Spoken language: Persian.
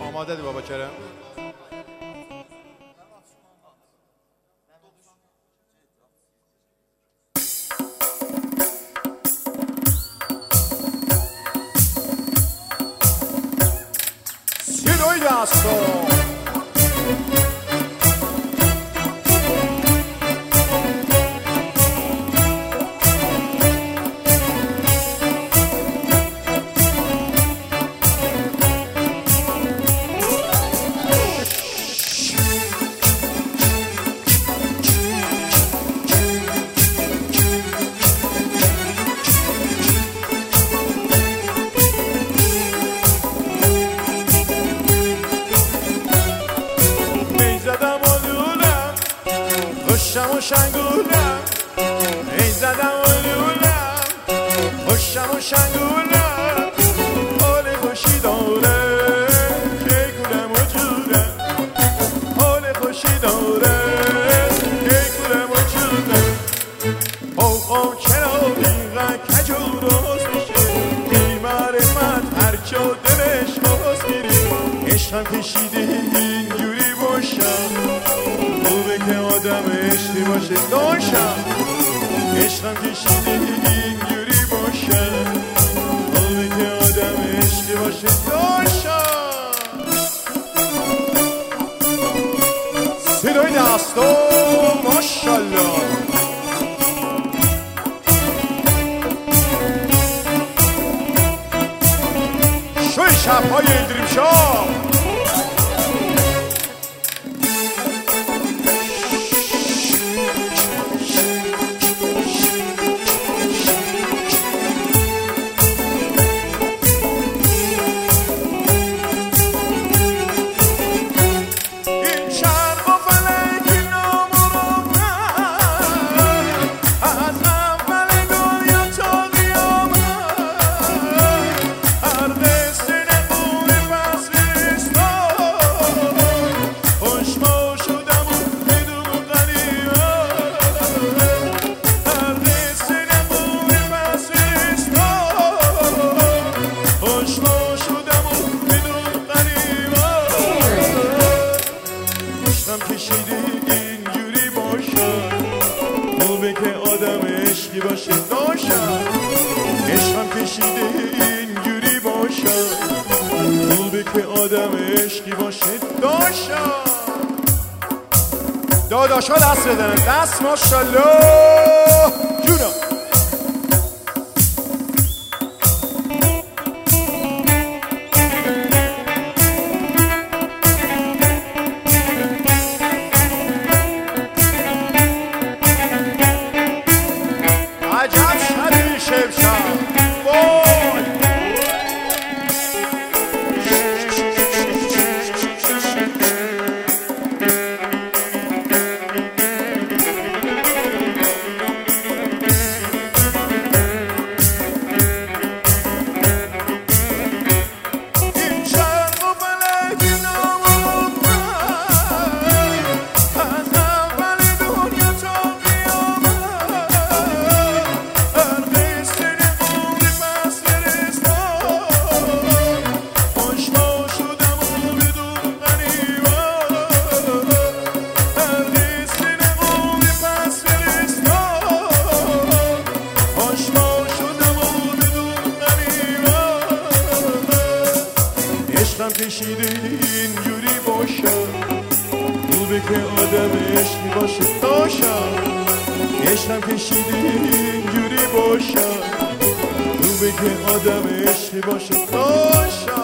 آماده دی بابا کرم؟ سیروی دستو خوشم و شنگولم ای زدم و لولم خوشم و شنگولم حال خوشی داره که گولم و جورم حال خوشی داره که گولم و جورم او چرا اینقدر کجور و حسنشه بی‌معرفت هر جا دلش باز میری عشقم کشیده اینجوری باشم خوبه که آدم عشقی باشه داشم عشقم کشیده اینجوری باشم خوبه که آدم عشقی باشه داشم صدای دستو ماشالله شوی شبهای ایلدریم شاه کشیده اینجوری باشم خوبه که آدم عشقی باشه داشم عشقم کشیده اینجوری باشم خوبه که آدم عشقی باشه داشم داداشا دست بدن دست ماشالله جونم کشیده اینجوری باشم خوبه که آدم عشقی باشه داشم عشقم کشیده اینجوری باشم خوبه که آدم عشقی باشه داشم